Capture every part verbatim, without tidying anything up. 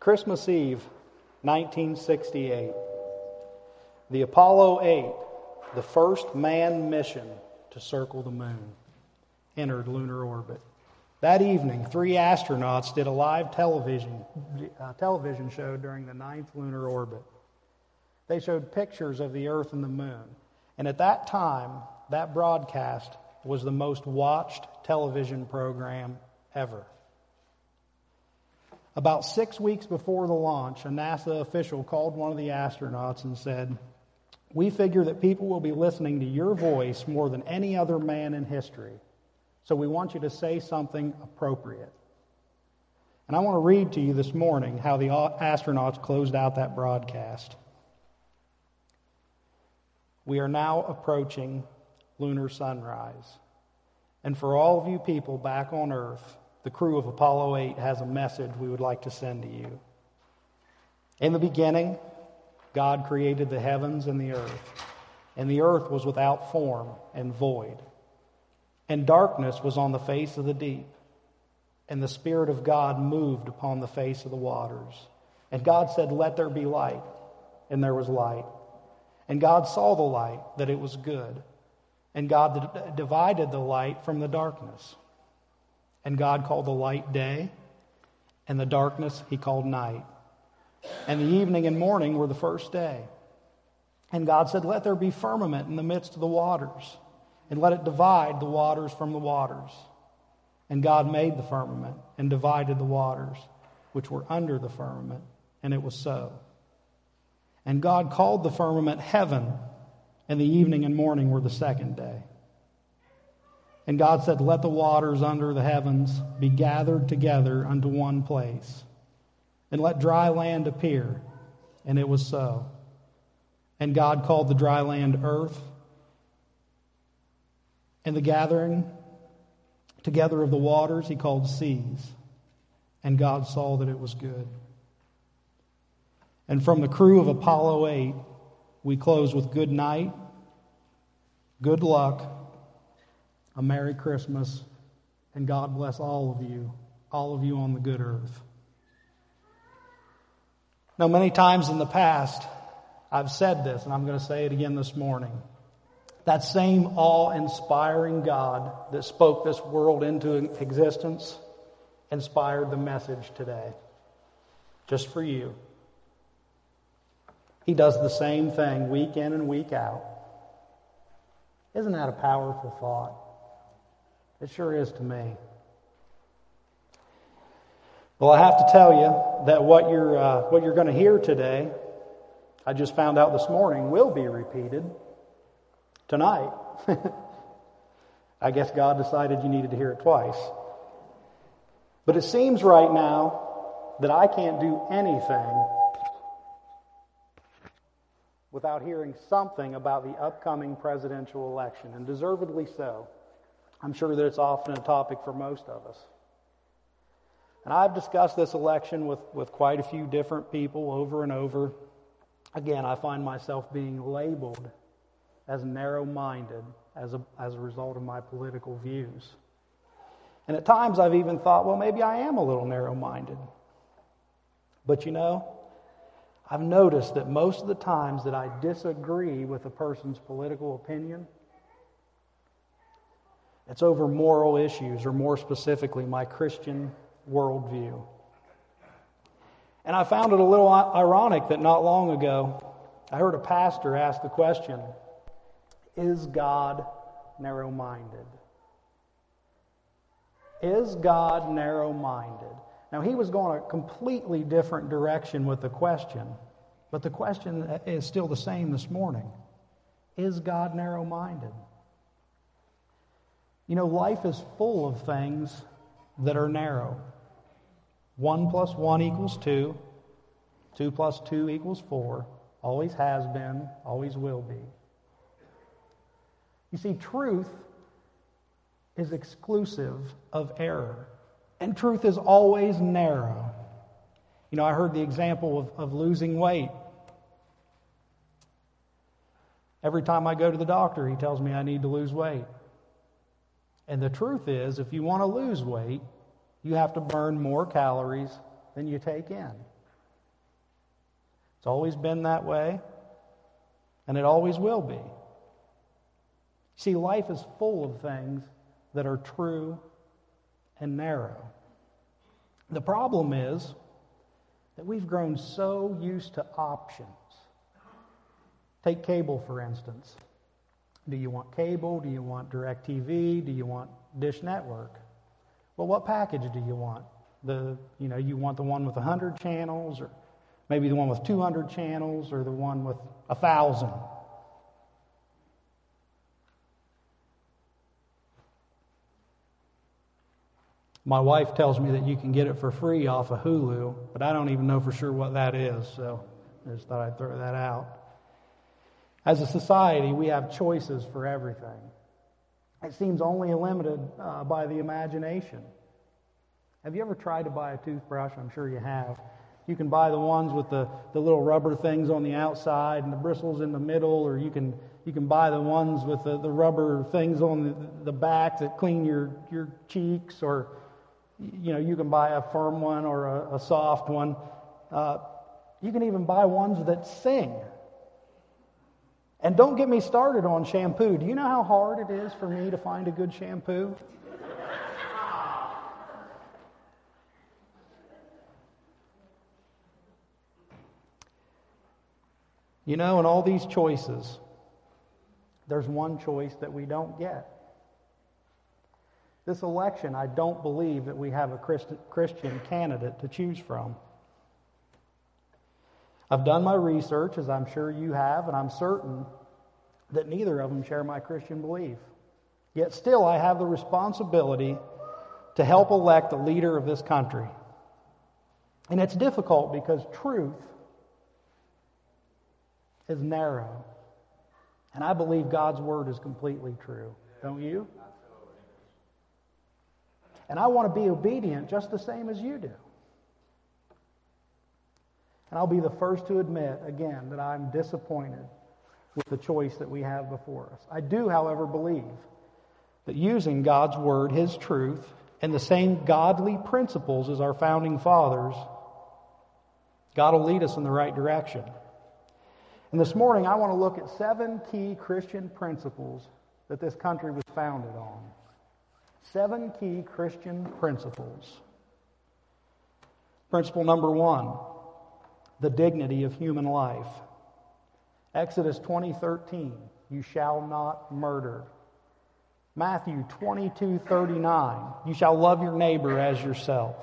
Christmas Eve, nineteen sixty-eight. The Apollo eight, the first manned mission to circle the moon, entered lunar orbit. That evening, three astronauts did a live television uh, television show during the ninth lunar orbit. They showed pictures of the Earth and the moon. And at that time, that broadcast was the most watched television program ever. About six weeks before the launch, a NASA official called one of the astronauts and said, "We figure that people will be listening to your voice more than any other man in history. So we want you to say something appropriate." And I want to read to you this morning how the astronauts closed out that broadcast. "We are now approaching lunar sunrise. And for all of you people back on Earth, the crew of Apollo eight has a message we would like to send to you. In the beginning, God created the heavens and the earth, and the earth was without form and void. And darkness was on the face of the deep, and the Spirit of God moved upon the face of the waters. And God said, 'Let there be light,' and there was light. And God saw the light, that it was good. And God d- divided the light from the darkness. And God called the light day, and the darkness he called night. And the evening and morning were the first day. And God said, 'Let there be firmament in the midst of the waters, and let it divide the waters from the waters.' And God made the firmament and divided the waters which were under the firmament, and it was so. And God called the firmament heaven, and the evening and morning were the second day. And God said, 'Let the waters under the heavens be gathered together unto one place, and let dry land appear.' And it was so. And God called the dry land earth, and the gathering together of the waters he called seas. And God saw that it was good." And from the crew of Apollo eight, we close with good night, good luck, a Merry Christmas, and God bless all of you, all of you on the good earth. Now, many times in the past, I've said this, and I'm going to say it again this morning. That same awe-inspiring God that spoke this world into existence inspired the message today, just for you. He does the same thing week in and week out. Isn't that a powerful thought? It sure is to me. Well, I have to tell you that what you're uh, what you're going to hear today, I just found out this morning, will be repeated tonight. I guess God decided you needed to hear it twice. But it seems right now that I can't do anything without hearing something about the upcoming presidential election, and deservedly so. I'm sure that it's often a topic for most of us. And I've discussed this election with, with quite a few different people over and over. Again, I find myself being labeled as narrow-minded as a, as a result of my political views. And at times I've even thought, well, maybe I am a little narrow-minded. But you know, I've noticed that most of the times that I disagree with a person's political opinion, it's over moral issues, or more specifically, my Christian worldview. And I found it a little ironic that not long ago, I heard a pastor ask the question, is God narrow-minded? Is God narrow-minded? Now, he was going a completely different direction with the question, but the question is still the same this morning. Is God narrow-minded? You know, life is full of things that are narrow. One plus one equals two. Two plus two equals four. Always has been, always will be. You see, truth is exclusive of error. And truth is always narrow. You know, I heard the example of, of losing weight. Every time I go to the doctor, he tells me I need to lose weight. And the truth is, if you want to lose weight, you have to burn more calories than you take in. It's always been that way, and it always will be. See, life is full of things that are true and narrow. The problem is that we've grown so used to options. Take cable, for instance. Do you want cable? Do you want DirecTV? Do you want Dish Network? Well, what package do you want? The, you know, you want the one with one hundred channels, or maybe the one with two hundred channels, or the one with one thousand? My wife tells me that you can get it for free off of Hulu, but I don't even know for sure what that is, so I just thought I'd throw that out. As a society, we have choices for everything. It seems only limited uh, by the imagination. Have you ever tried to buy a toothbrush? I'm sure you have. You can buy the ones with the, the little rubber things on the outside and the bristles in the middle, or you can you can buy the ones with the, the rubber things on the, the back that clean your, your cheeks, or you know, you can buy a firm one or a, a soft one. Uh, you can even buy ones that sing. And don't get me started on shampoo. Do you know how hard it is for me to find a good shampoo? You know, in all these choices, there's one choice that we don't get. This election, I don't believe that we have a Christian candidate to choose from. I've done my research, as I'm sure you have, and I'm certain that neither of them share my Christian belief. Yet still, I have the responsibility to help elect the leader of this country. And it's difficult because truth is narrow. And I believe God's word is completely true. Don't you? And I want to be obedient just the same as you do. And I'll be the first to admit, again, that I'm disappointed with the choice that we have before us. I do, however, believe that using God's word, His truth, and the same godly principles as our founding fathers, God will lead us in the right direction. And this morning, I want to look at seven key Christian principles that this country was founded on. Seven key Christian principles. Principle number one, the dignity of human life. Exodus twenty thirteen, you shall not murder. Matthew twenty-two thirty-nine, you shall love your neighbor as yourself.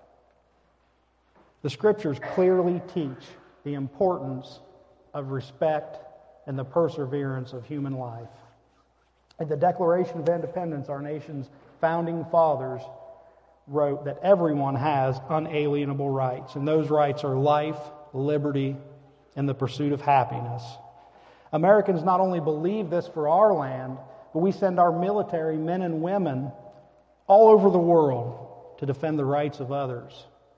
The Scriptures clearly teach the importance of respect and the perseverance of human life. In the Declaration of Independence, our nation's founding fathers wrote that everyone has unalienable rights, and those rights are life, liberty, and the pursuit of happiness. Americans not only believe this for our land, but we send our military men and women all over the world to defend the rights of others.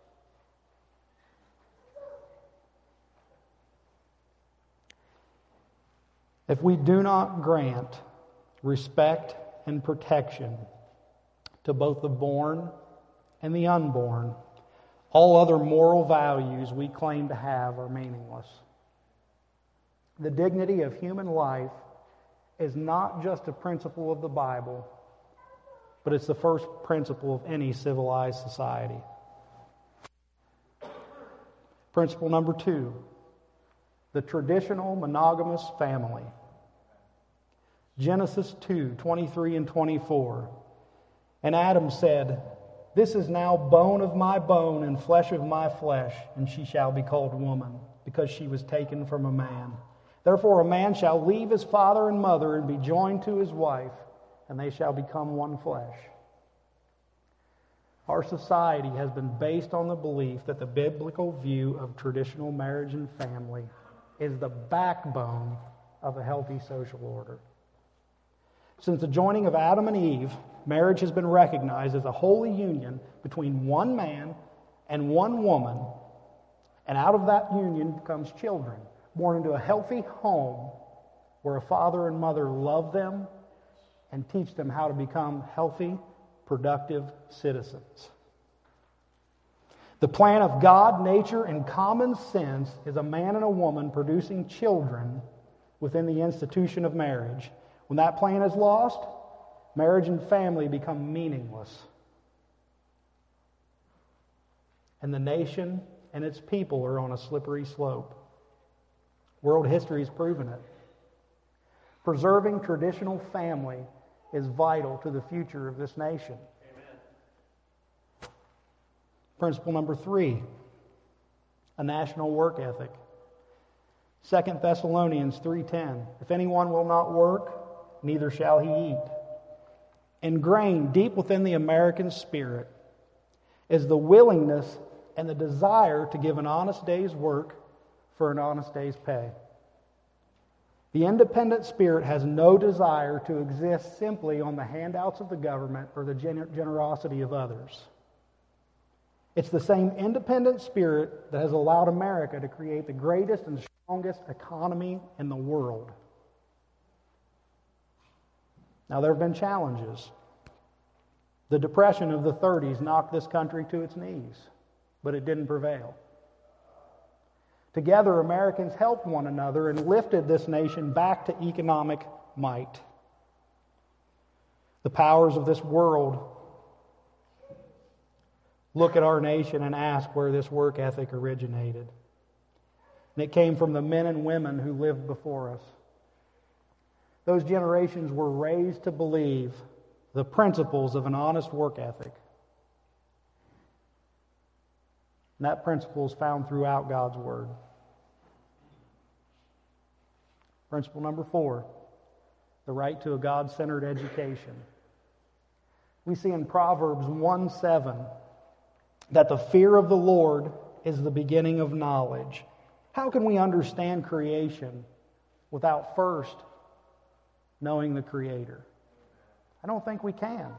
If we do not grant respect and protection to both the born and the unborn, all other moral values we claim to have are meaningless. The dignity of human life is not just a principle of the Bible, but it's the first principle of any civilized society. Principle number two, the traditional monogamous family. Genesis two, twenty-three and twenty-four. And Adam said, this is now bone of my bone and flesh of my flesh, and she shall be called woman, because she was taken from a man. Therefore a man shall leave his father and mother and be joined to his wife, and they shall become one flesh. Our society has been based on the belief that the biblical view of traditional marriage and family is the backbone of a healthy social order. Since the joining of Adam and Eve, marriage has been recognized as a holy union between one man and one woman, and out of that union comes children, born into a healthy home where a father and mother love them and teach them how to become healthy, productive citizens. The plan of God, nature, and common sense is a man and a woman producing children within the institution of marriage. When that plan is lost, marriage and family become meaningless. And the nation and its people are on a slippery slope. World history has proven it. Preserving traditional family is vital to the future of this nation. Principle number three, a national work ethic. Second Thessalonians three ten, if anyone will not work, neither shall he eat. Ingrained deep within the American spirit is the willingness and the desire to give an honest day's work for an honest day's pay. The independent spirit has no desire to exist simply on the handouts of the government or the gener- generosity of others. It's the same independent spirit that has allowed America to create the greatest and strongest economy in the world. Now, there have been challenges. The Depression of the thirties knocked this country to its knees, but it didn't prevail. Together, Americans helped one another and lifted this nation back to economic might. The powers of this world look at our nation and ask where this work ethic originated. And it came from the men and women who lived before us. Those generations were raised to believe the principles of an honest work ethic. And that principle is found throughout God's Word. Principle number four, the right to a God-centered education. We see in Proverbs one seven that the fear of the Lord is the beginning of knowledge. How can we understand creation without first knowing the Creator? I don't think we can.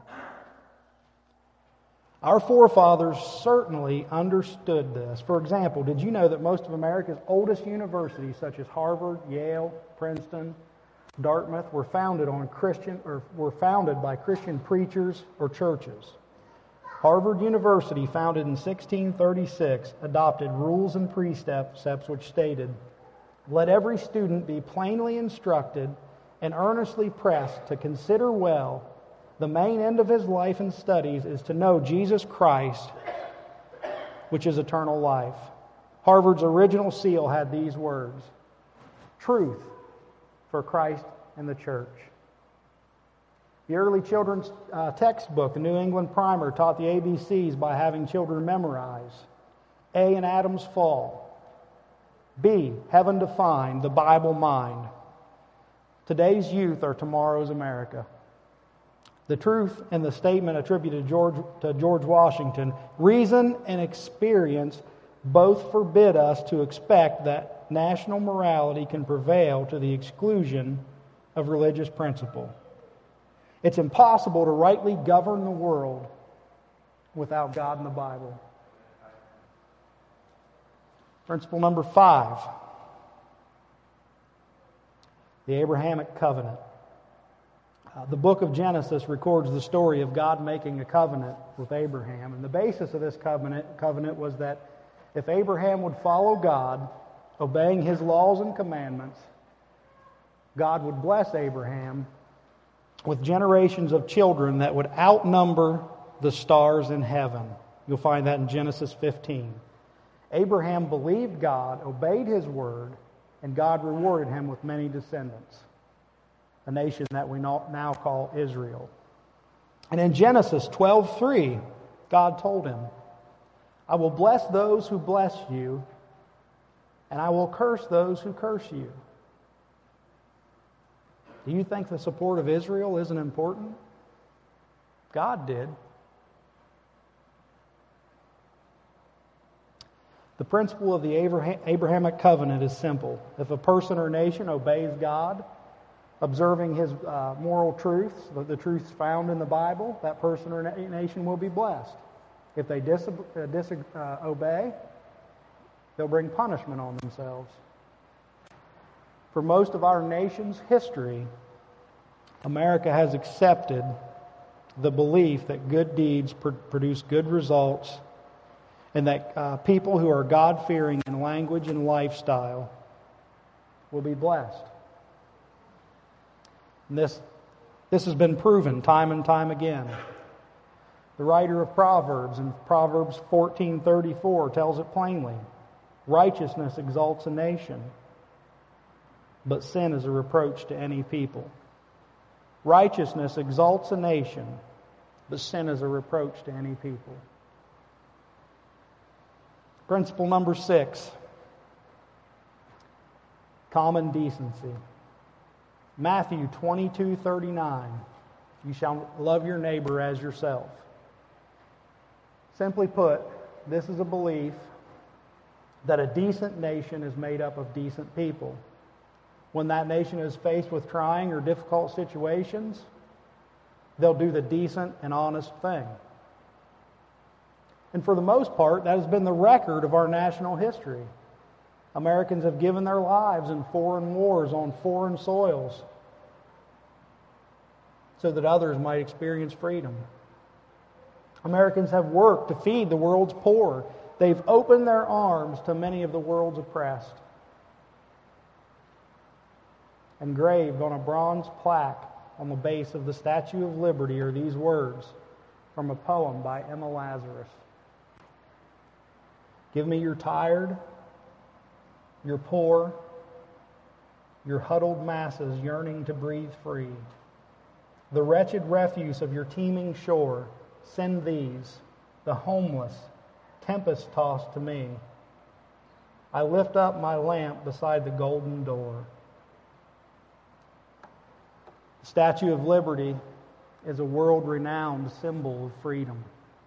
Our forefathers certainly understood this. For example, did you know that most of America's oldest universities, such as Harvard, Yale, Princeton, Dartmouth, were founded on Christian or were founded by Christian preachers or churches? Harvard University, founded in sixteen thirty-six, adopted rules and precepts which stated, "Let every student be plainly instructed and earnestly pressed to consider well the main end of his life and studies is to know Jesus Christ, which is eternal life." Harvard's original seal had these words, "Truth for Christ and the church." The early children's uh, textbook, the New England Primer, taught the A B Cs by having children memorize. A in Adam's fall. B, heaven defined, the Bible mind. Today's youth are tomorrow's America. The truth in the statement attributed to George, to George Washington, reason and experience both forbid us to expect that national morality can prevail to the exclusion of religious principle. It's impossible to rightly govern the world without God and the Bible. Principle number five, the Abrahamic covenant. Uh, the book of Genesis records the story of God making a covenant with Abraham. And the basis of this covenant, covenant was that if Abraham would follow God, obeying His laws and commandments, God would bless Abraham with generations of children that would outnumber the stars in heaven. You'll find that in Genesis fifteen. Abraham believed God, obeyed His word, and God rewarded him with many descendants, a nation that we now call Israel. And in Genesis twelve three, God told him, "I will bless those who bless you, and I will curse those who curse you." Do you think the support of Israel isn't important? God did. The principle of the Abrahamic covenant is simple. If a person or nation obeys God, observing His uh, moral truths, the, the truths found in the Bible, that person or na- nation will be blessed. If they disobey, uh, dis- uh, obey, they'll bring punishment on themselves. For most of our nation's history, America has accepted the belief that good deeds pr- produce good results and that uh, people who are God-fearing in language and lifestyle will be blessed. And this, this has been proven time and time again. The writer of Proverbs in Proverbs fourteen thirty-four tells it plainly. Righteousness exalts a nation, but sin is a reproach to any people. Righteousness exalts a nation, but sin is a reproach to any people. Principle number six, common decency. Matthew twenty-two thirty-nine, you shall love your neighbor as yourself. Simply put, this is a belief that a decent nation is made up of decent people. When that nation is faced with trying or difficult situations, they'll do the decent and honest thing. And for the most part, that has been the record of our national history. Americans have given their lives in foreign wars on foreign soils so that others might experience freedom. Americans have worked to feed the world's poor. They've opened their arms to many of the world's oppressed. Engraved on a bronze plaque on the base of the Statue of Liberty are these words from a poem by Emma Lazarus. Give me your tired, your poor, your huddled masses yearning to breathe free. The wretched refuse of your teeming shore, send these, the homeless, tempest-tossed to me. I lift up my lamp beside the golden door. The Statue of Liberty is a world-renowned symbol of freedom.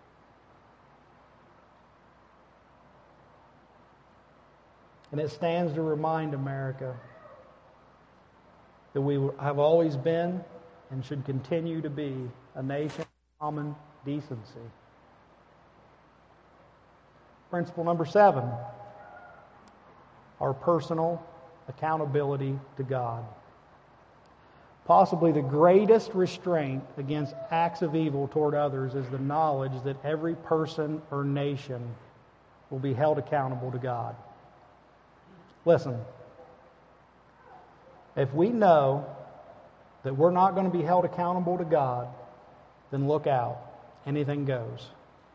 And it stands to remind America that we have always been and should continue to be a nation of common decency. Principle number seven, our personal accountability to God. Possibly the greatest restraint against acts of evil toward others is the knowledge that every person or nation will be held accountable to God. Listen, if we know that we're not going to be held accountable to God, then look out. Anything goes.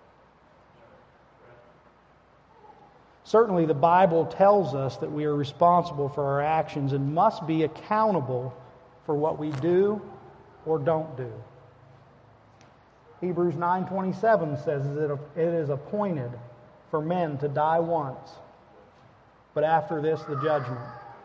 Certainly the Bible tells us that we are responsible for our actions and must be accountable for what we do or don't do. Hebrews nine twenty-seven says that it is appointed for men to die once, but after this the judgment.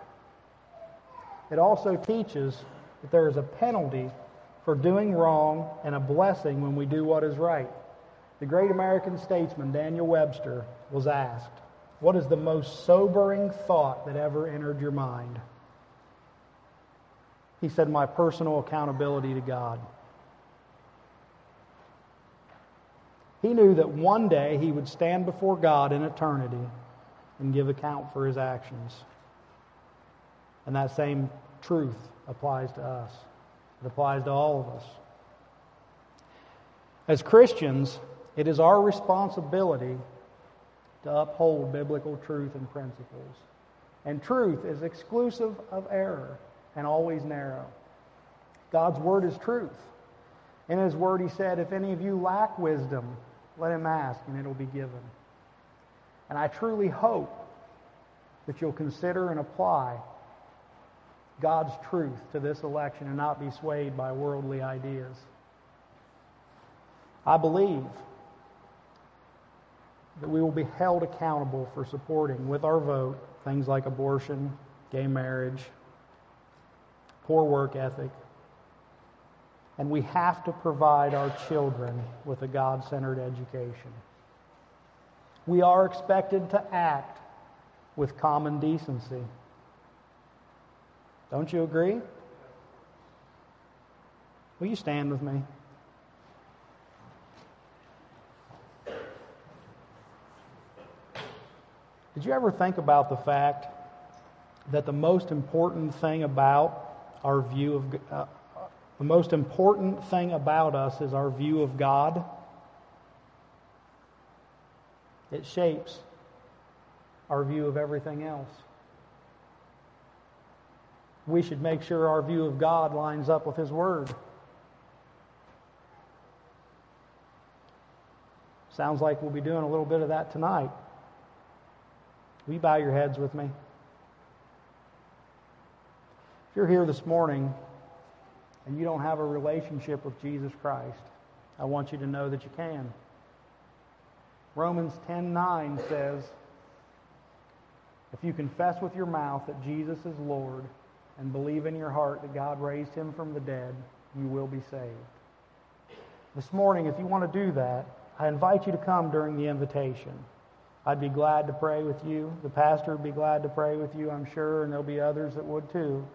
It also teaches that there is a penalty for doing wrong and a blessing when we do what is right. The great American statesman Daniel Webster was asked, "What is the most sobering thought that ever entered your mind?" He said, "My personal accountability to God." He knew that one day he would stand before God in eternity and give account for his actions. And that same truth applies to us. It applies to all of us. As Christians, it is our responsibility to uphold biblical truth and principles. And truth is exclusive of error and always narrow. God's Word is truth. In His Word He said, "If any of you lack wisdom, let him ask and it will be given." And I truly hope that you'll consider and apply God's truth to this election and not be swayed by worldly ideas. I believe that we will be held accountable for supporting with our vote things like abortion, gay marriage, poor work ethic, and we have to provide our children with a God-centered education. We are expected to act with common decency. Don't you agree? Will you stand with me? Did you ever think about the fact that the most important thing about our view of uh, the most important thing about us is our view of God? It shapes our view of everything else. We should make sure our view of God lines up with His Word. Sounds like we'll be doing a little bit of that tonight. Will you bow your heads with me? If you're here this morning and you don't have a relationship with Jesus Christ, I want you to know that you can. Romans ten nine says, if you confess with your mouth that Jesus is Lord and believe in your heart that God raised Him from the dead, you will be saved. This morning, if you want to do that, I invite you to come during the invitation. I'd be glad to pray with you. The pastor would be glad to pray with you, I'm sure, and there'll be others that would too.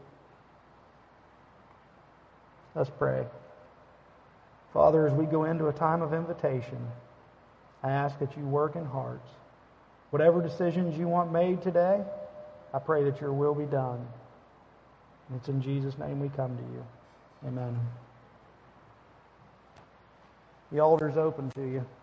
Let's pray. Father, as we go into a time of invitation, I ask that you work in hearts. Whatever decisions you want made today, I pray that your will be done. And it's in Jesus' name we come to you. Amen. The altar's open to you.